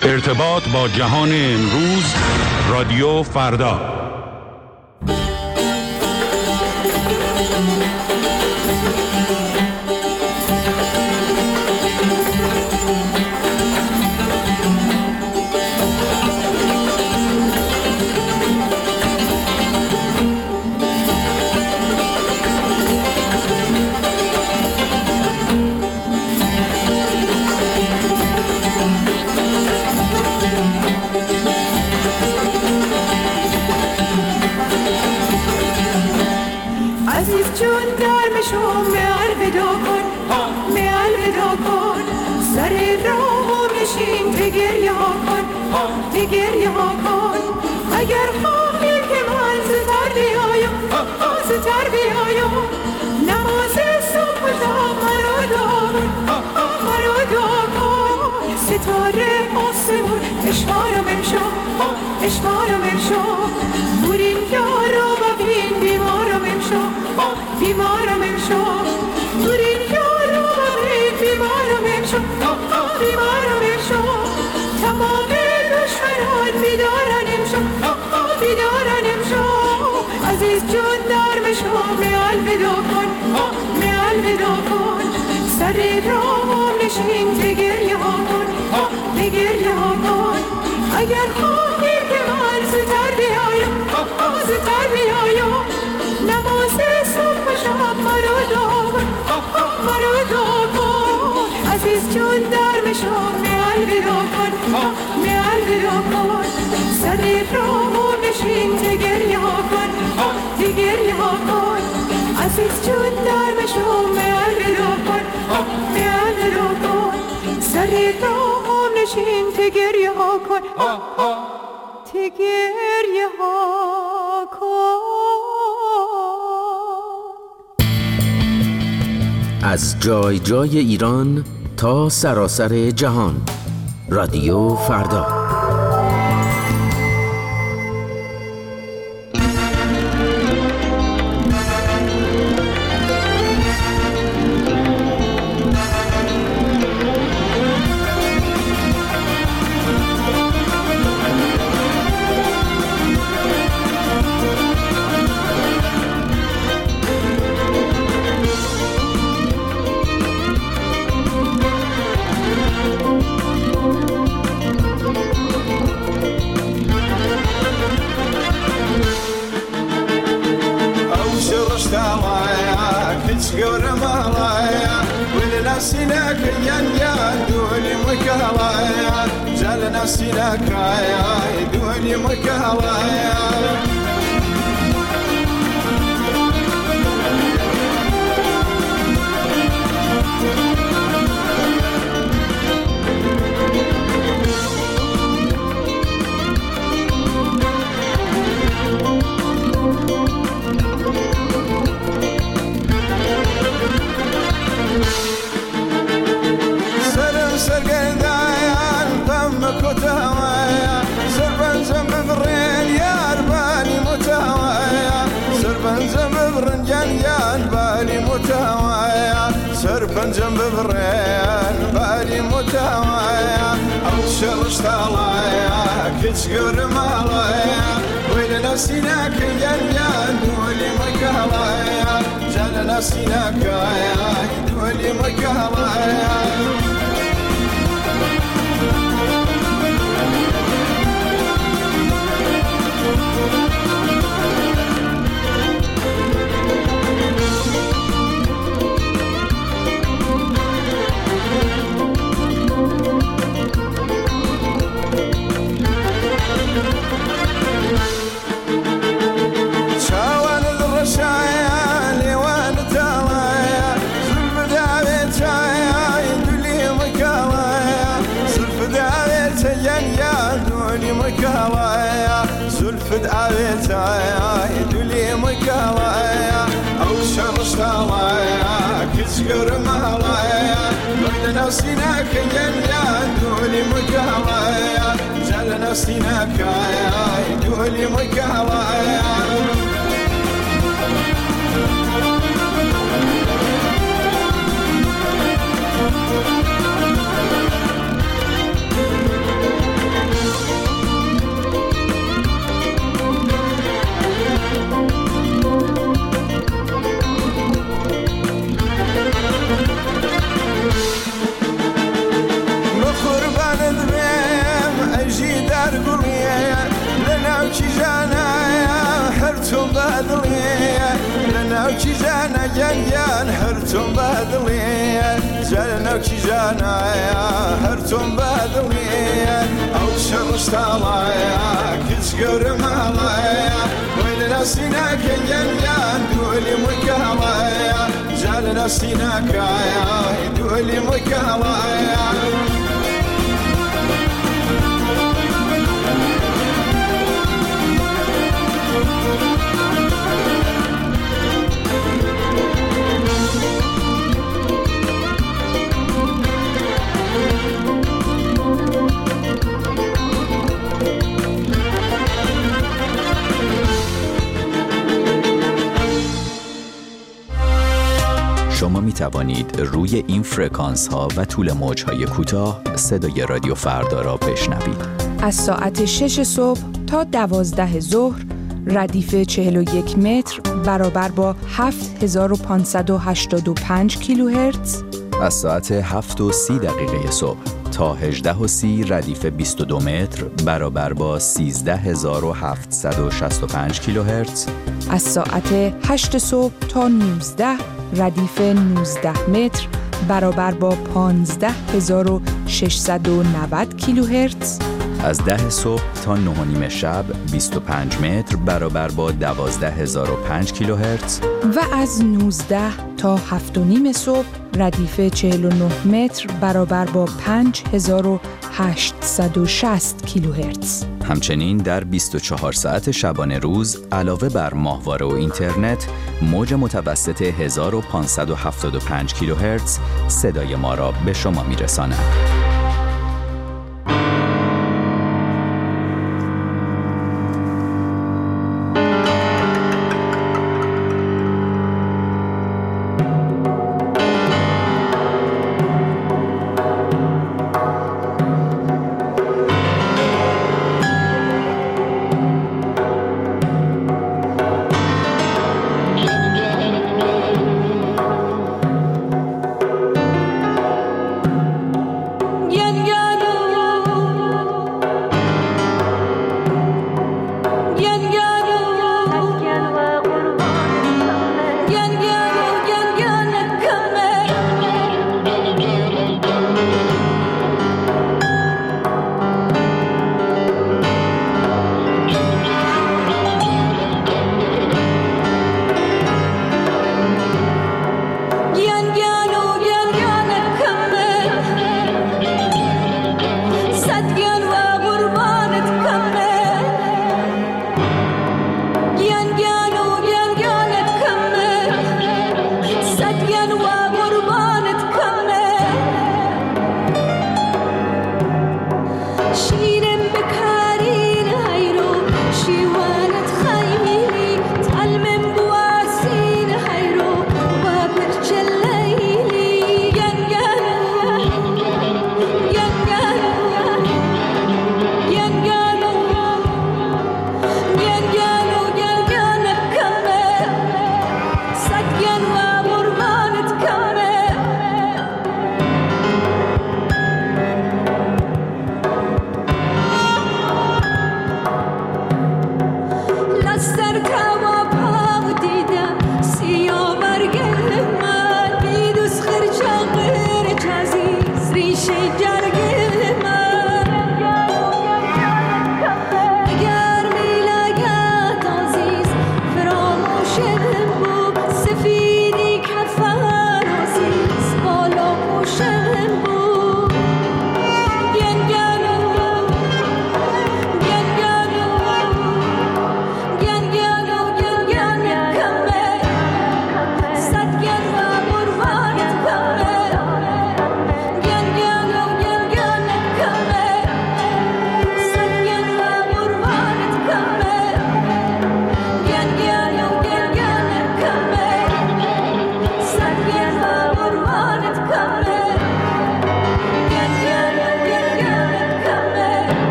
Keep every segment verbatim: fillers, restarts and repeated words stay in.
ارتباط با جهان امروز، رادیو فردا. گریه ها کن اگر خواهی که من زتر بیایم زتر بیایم نماز صبح و شب مرا دار مرا دار کن ستاره آسمون اشوارم امشا اشوارم امشا برین یارا ببین بیمارم امشا بیمارم امشا برین یارا ببین بیمارم امشا بیمارم امشا تمام بیدارن امشا بیدارن امشا عزیز جون در مشو میال ودا کن میال ودا کن سر راهم نشین تگریه ها کن تگریه ها کن اگر خواهی که من زتر بیایم زتر بیایم نماز صبح و شب مرا دار مرا دار کن عزیز جون در مشو میال ودا کن میال ودا کن سر راهو نشین تگریه ها کن تگریه ها کن عزیز جون در مشو میال ودا کن میال ودا کن سر راهو نشین تگریه ها کن تگریه ها کن. از جای جای ایران تا سراسر جهان، رادیو فردا. سرپنجم ببرين بالي متوايا أو شرش طلايا كتشقر مالايا وين نسيناك يا دولي مكالايا جال نسيناك يا دولي مكالايا زلفت عبيتايا يدولي مكالايا أو شرش طالايا كتشقر مالايا وين نسيناك يا دولي مكالايا جال نسيناك يا دولي مكالايا هرتم بدلیه لناو کی جانا جان جان هرتم بدلیه جلناو کی جانا هرتم بدلیه او شرشتالایا کس گرمالایا ویلنا سینا کنجان جان دولی مکالایا جلنا سینا کایا دولی مکالایا شما می توانید روی این فرکانس ها و طول موج های کوتاه صدای رادیو فردا را بشنوید. از ساعت شش صبح تا دوازده ظهر ردیف چهل و یک متر برابر با هفت هزار و پانصد و هشتاد و پنج کیلوهرتز. از ساعت هفت و سی دقیقه صبح تا هجده و سی ردیف بیست و دو متر برابر با سیزده هزار و هفتصد و شصت و پنج کیلوهرتز. از ساعت هشت صبح تا نوزده ردیف نوزده متر برابر با پانزده هزار و ششصد و نود کیلوهرتز. از ده صبح تا نه و نیم شب بیست و پنج متر برابر با دوازده هزار و پنج کیلوهرتز و از نوزده تا هفت و نیم صبح ردیف چهل و نه متر برابر با پنج هزار و هشتصد و شصت کیلوهرتز. همچنین در بیست و چهار ساعت شبانه روز علاوه بر ماهواره و اینترنت موج متوسط هزار و پانصد و هفتاد و پنج کیلوهرتز صدای ما را به شما میرساند.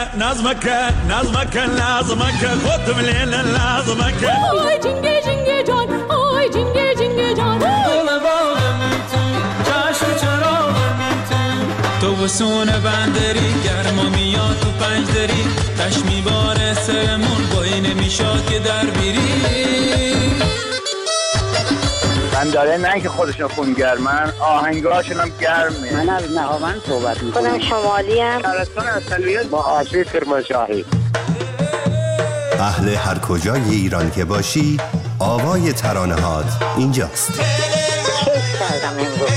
نظمك نظمك لازمك خود بليل لازمك آی جنگه جنگه جان آی جنگه جنگه جان گل باغم تو چشم چراغم تو تو وسون بندری گرما میاد تو پنج دری تش میباره سرمون بایی نمیشاد که در بیری من داره نه که خودشون خونگرمن آهنگاشون هم گرمه. من از نهاوند صحبت میکنم. خودم شمالی ام. شهرستان اصلیت با آسی کرمانشاهی. اهل هر کجای ایران که باشی آوای ترانه‌هات اینجاست. کیف کردم امروز.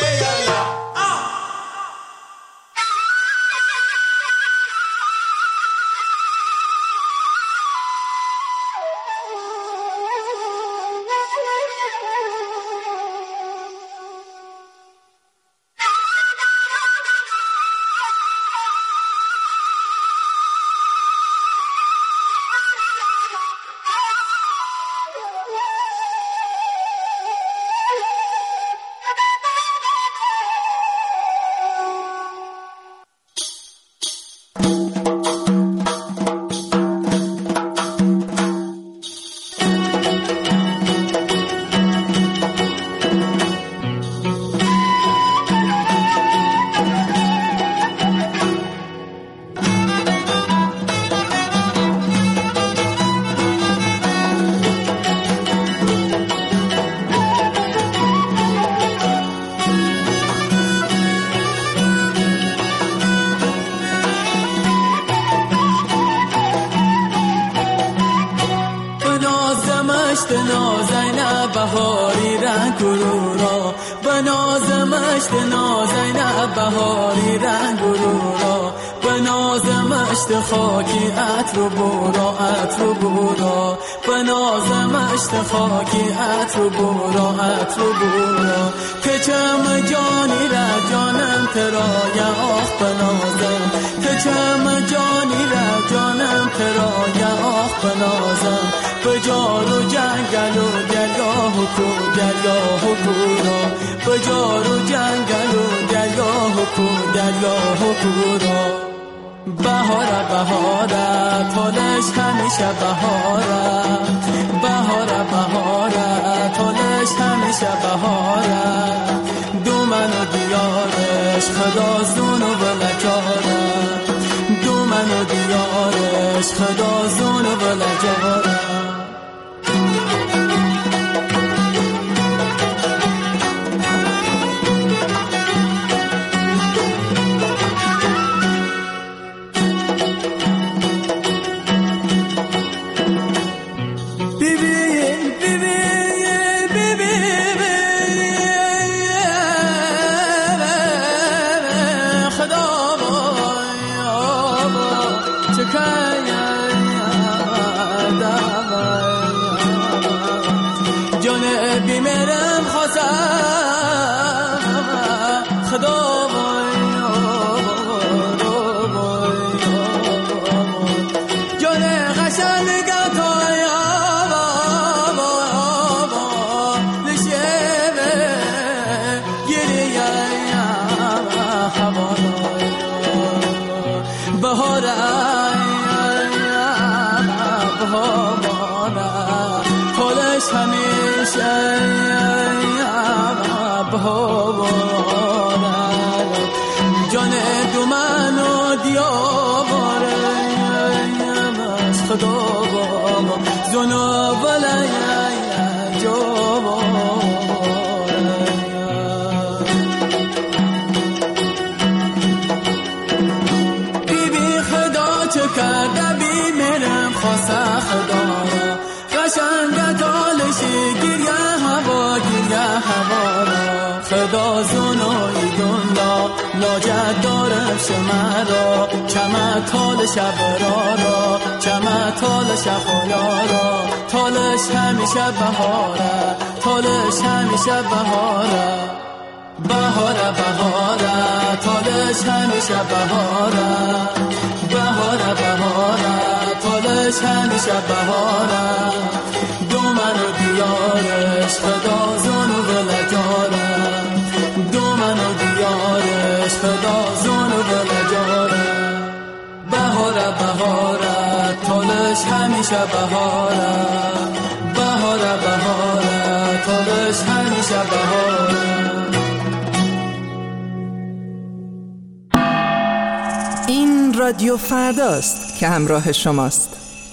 خاکی عطر و برا عطر و برا بنازم اشت خاکی عطر و برا عطر و برا کچم جانی را جانم ترا یا آخ بنازم کچم جانی را جانم ترا یا آخ بنازم بجار و جنگل و درگاه و کو درگاه و کورا بجار و جنگل و درگاه و کو درگاه و کورا بهاره بهاره تولش همیشه بهاره بهاره بهاره تولش همیشه بهاره دومن و دیارش خدا زون و بلجاره دومن و دیارش خدا زون و بلجاره خدا زنوی دنیا لاجد دارم شمرا چمه تال شب را را چمه تال شب را تالش همیشه بهاره تالش همیشه بهاره بهاره بهاره تالش همیشه بهاره بهاره بهاره تالش همیشه بهاره دومن و دیارش خدا زنو بلجاره دومن و دیارش خدا زنو بلجاره بهاره بهاره تولش همیشه بهاره بهاره بهاره تولش همیشه بهاره. این رادیو فرداست که همراه شماست.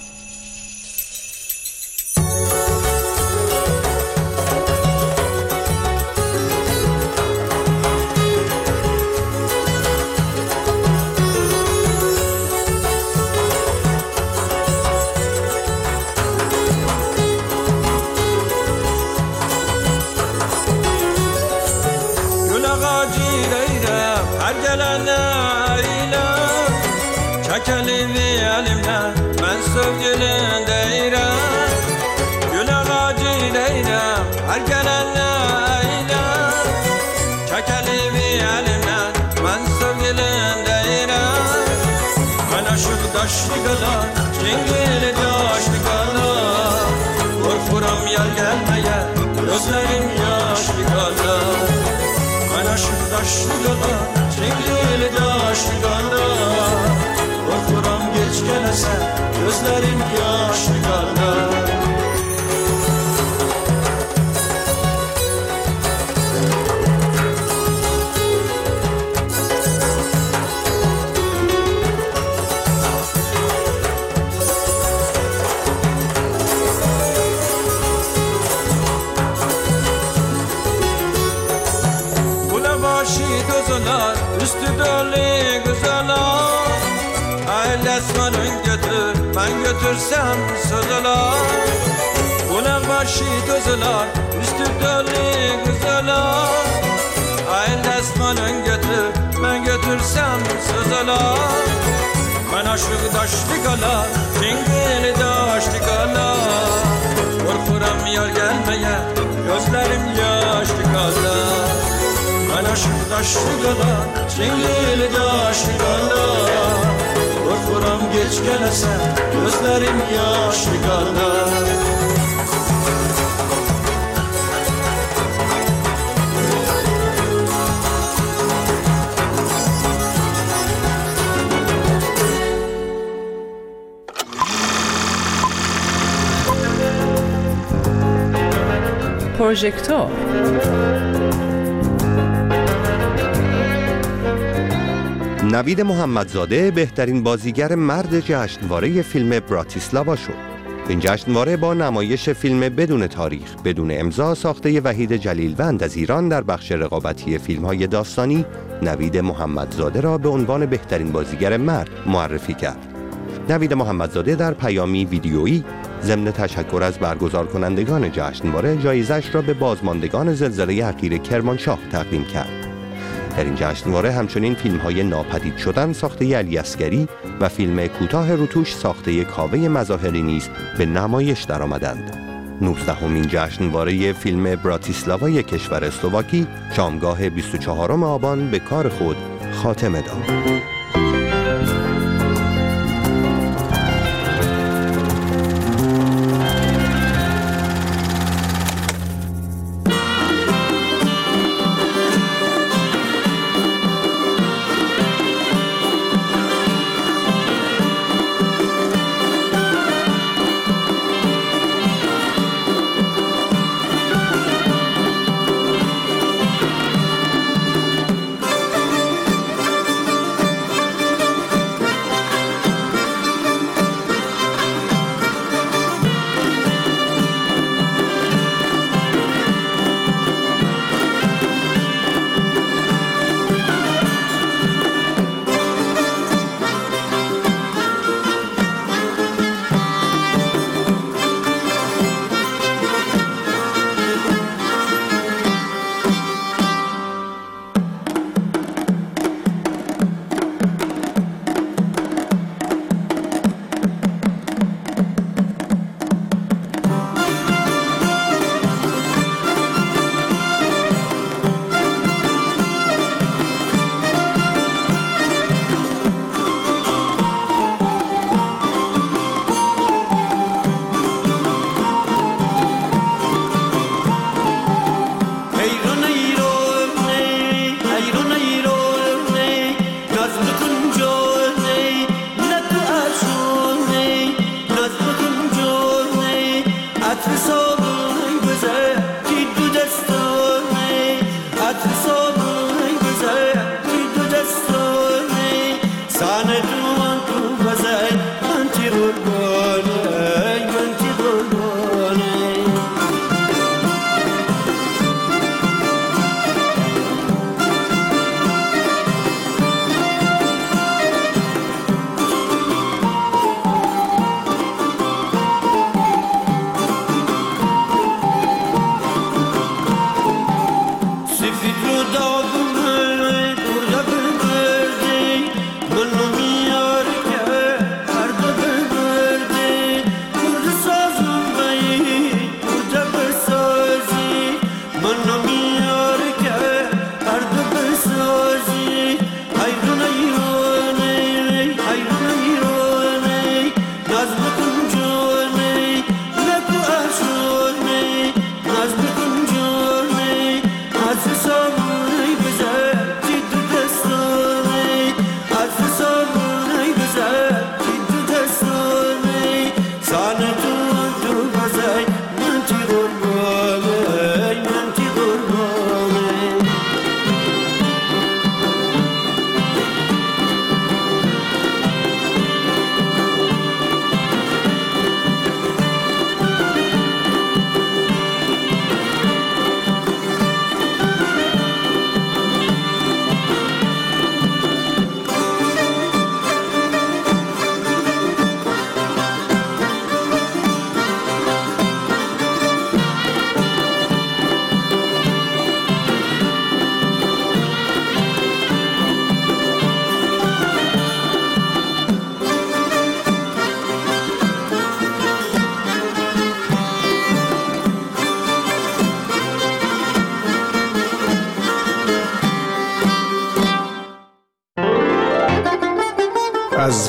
Gözlerim yaşlı kala, ben aşık taşlı kala, çengeli taşlı kala. Korkuram geç gelese, gözlerim yaşlı kala. Üstü dolu güzeller, ailesmanın götür, ben götürsem sözler. Kulak başı gözler, üstü dolu güzeller, ailesmanın götür, ben götürsem sözler. Ben aşık taşlı kala, çingili taşlı kala. Korkuram yar gelmeye, gözlerim yaşlı kala. Ben aşık taşlı kala, çingili taşlı kala. Korkuram geç gelese, gözlerim yaşlı kala. پروژکتور نوید محمدزاده بهترین بازیگر مرد جشنواره فیلم براتیسلاوا شد. این جشنواره با نمایش فیلم بدون تاریخ، بدون امضا ساخته وحید جلیلوند از ایران در بخش رقابتی فیلم‌های داستانی، نوید محمدزاده را به عنوان بهترین بازیگر مرد معرفی کرد. نوید محمدزاده در پیامی ویدیویی ضمن تشکر از برگزار کنندگان جشنواره جایزش را به بازماندگان زلزله اخیر کرمانشاه تقدیم کرد. در این جشنواره همچنین فیلم‌های ناپدید شدن ساخته علی اصغری و فیلم کوتاه روتوش ساخته کاوه مظاهری نیز به نمایش درآمدند. نوزدهمین جشنواره فیلم براتیسلاوای کشور اسلواکی شامگاه بیست و چهارم آبان به کار خود خاتمه داد.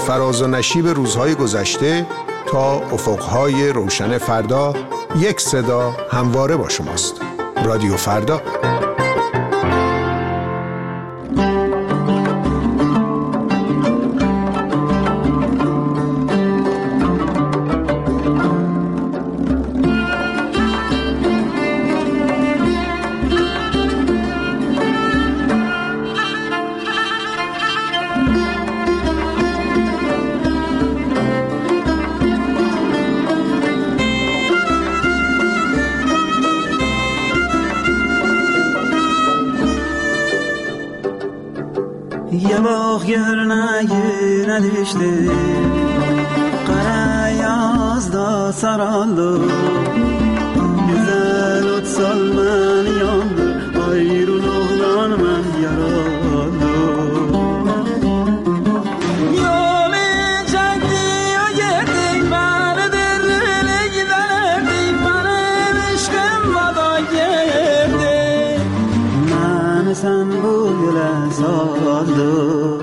فراز و نشیب روزهای گذشته تا افقهای روشن فردا، یک صدا همواره با شماست. رادیو فردا. یه باغ yerine düştü Kara yazda saraldı Güzel ot salman yandı Ayrılıktan ben yaraldı Yolu çekti o gitti Beni derlile giderdi Benim işkim vada girdi Beni sen bu güle saldı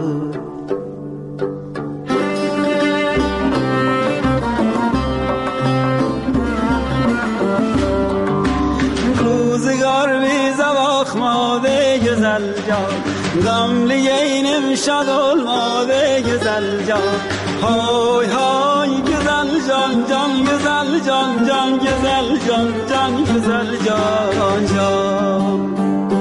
güzel can Gamlı yeğenim şad olmadı güzel can Hay hay güzel can can güzel can can güzel can can güzel can can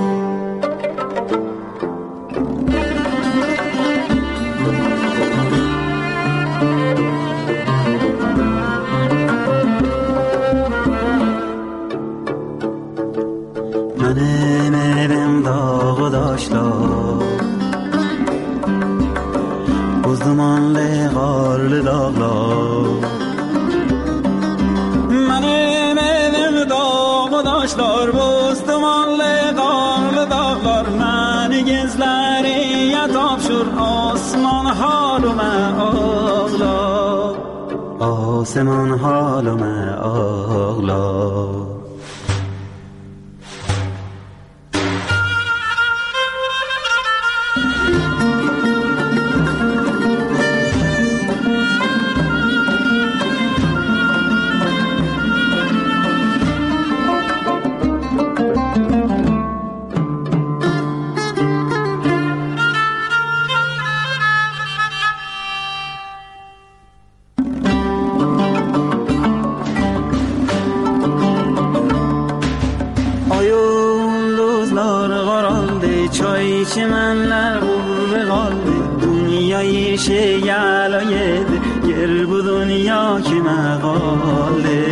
Benim evim dağı daşlar Buz dumanlı karlı dağlar Benim evim dağı daşlar Buz dumanlı karlı dağlar Beni gizleriye tapşır Osman halıme ağlar Osman halıme ağlar çimenler vurdu kaldı Dünyayı şey yalaydı Gel bu dünya kime kaldı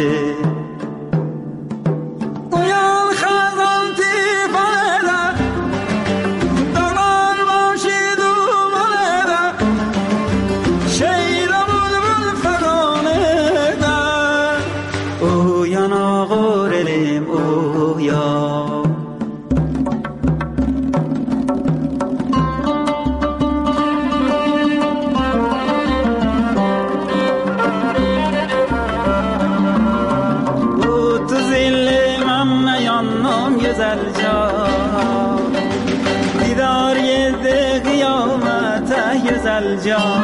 Uyan kazan tifan eder Dağlar başı duman eder Şeyle bulbul fegan eder Uyan ağır elim uyan güzel can Didar yedi kıyamete güzel can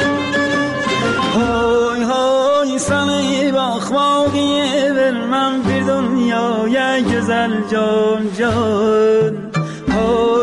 Hoy hoy seni bakmak vermem bir dünyaya güzel can can Hoy